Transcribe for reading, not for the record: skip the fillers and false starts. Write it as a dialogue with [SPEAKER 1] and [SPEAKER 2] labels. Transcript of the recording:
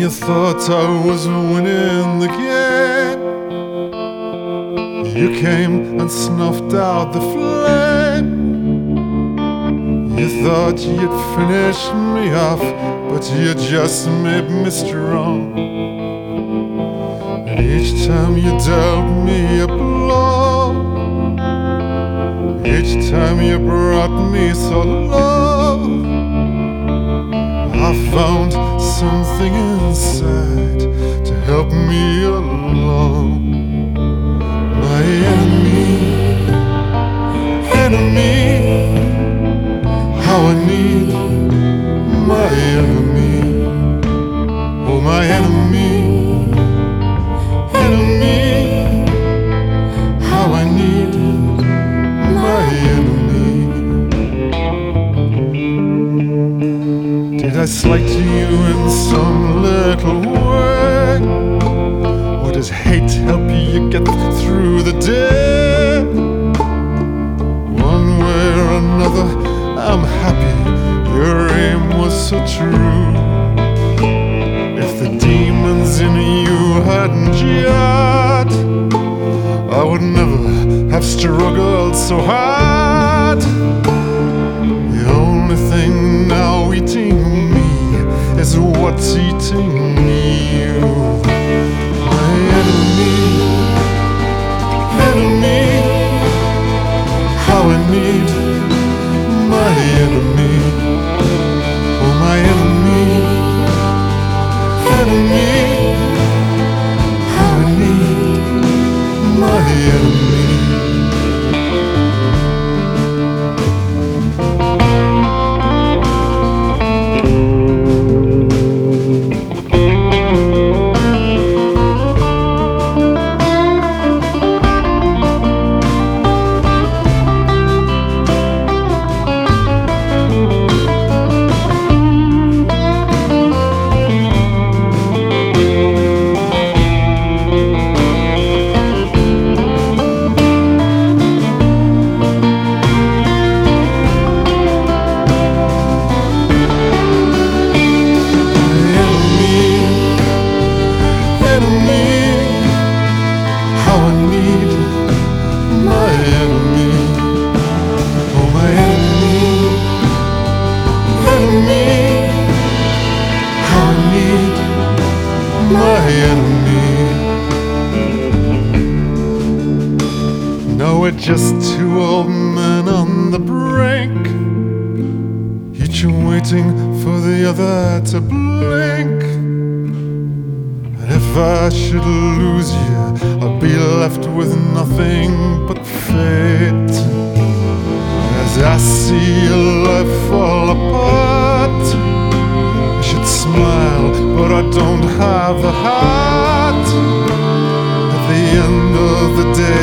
[SPEAKER 1] you thought I was winning the game, you came and snuffed out the flame. You thought you'd finish me off, but you just made me strong. And each time you dealt me a blow, each time you brought me so low, I found something inside to help me along. My enemy, how I need my enemy. Oh, my enemy, how I need my enemy. Did I slight you in some little way? Or does hate help you get through the day? One way or another, I'm happy your aim was so true. If the demons in you hadn't yet, I would never have struggled so hard. The only thing now eating me is what's eating you. My enemy, how I need my enemy. Oh, my enemy, how I need my enemy. How I need my enemy. Oh, my enemy, how I need my enemy. Now we're just two old men on the brink, each waiting for the other to blink. If I should lose you, I'll be left with nothing but fate. As I see your life fall apart, I should smile, but I don't have the heart. At the end of the day,